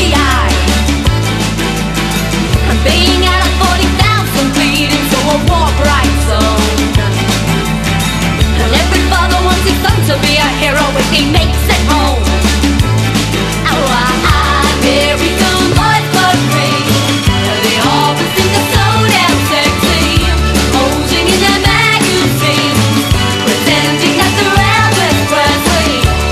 the eye. And being out of 40,000 feet into a war bright zone. And every father wants his son to be a hero if he makes it.